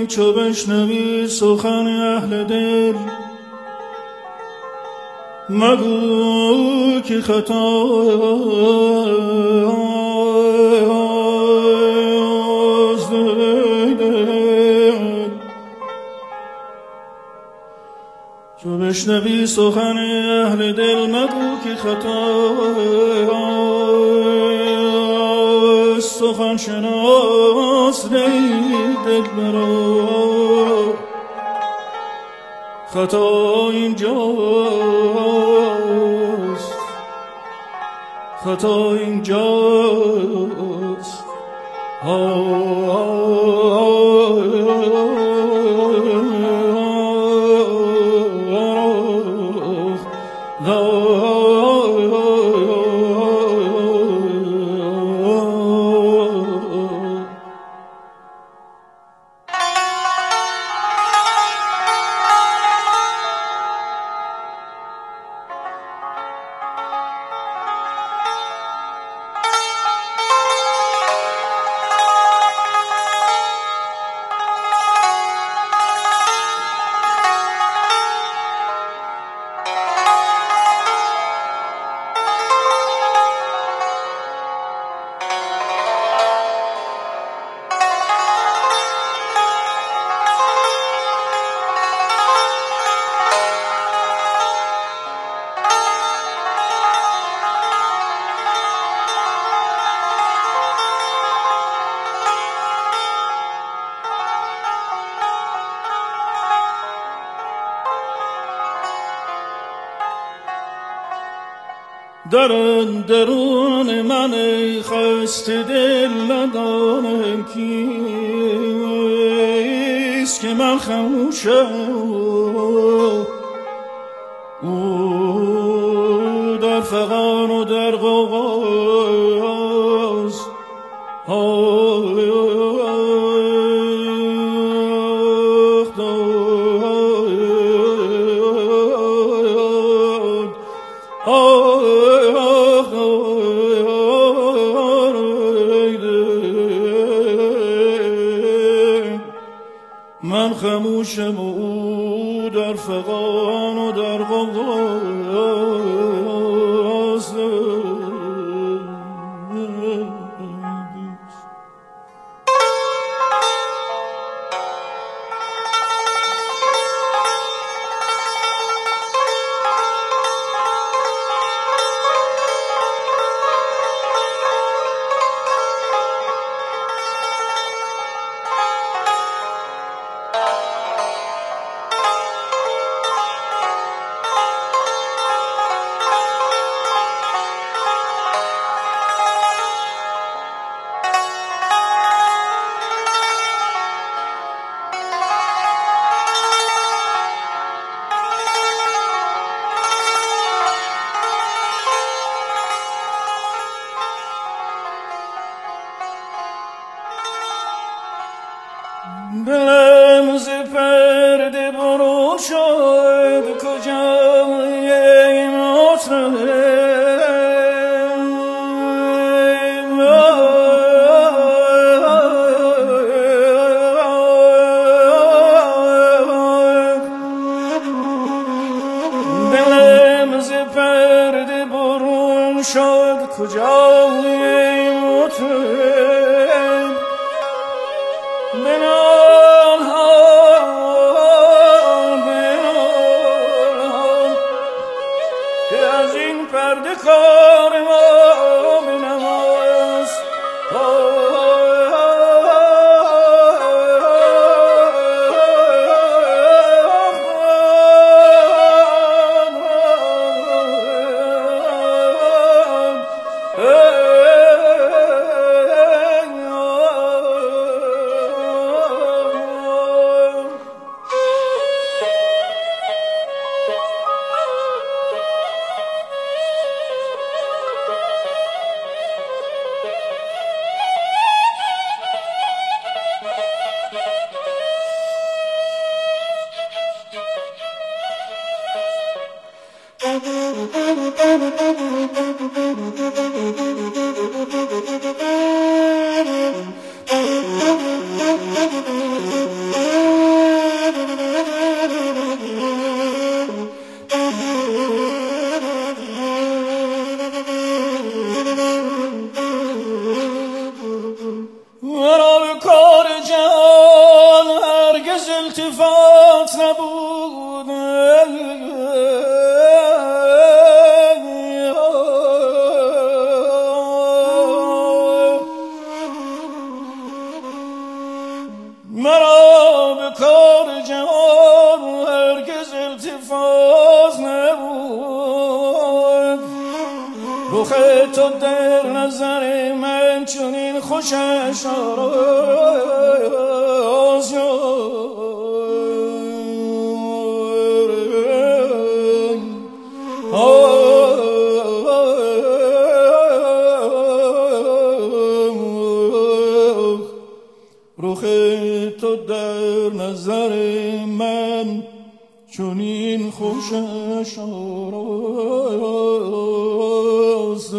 چو بشنوی سخن اهل دل مگو که خطاست دل چو بشنوی سخن اهل دل مگو که خطاست سخن شناس دل برو خطا اینجاست خطا اینجاست در درون من ای خسته دل ندانم کیست که من خموشم او در فغان و در غوغاست من خموشم و او در فغان و در غوغاست دلم ز پرده برون شد کجای مطرب دلم ز پرده برون شد کجای مطرب از این پرده کار ما بنماست التفات نبود مرا به کار جهان هرگز التفات نبود رخ تو در نظر من چنین خوشش آراز رخ تو در نظر من چنین خوشش آراز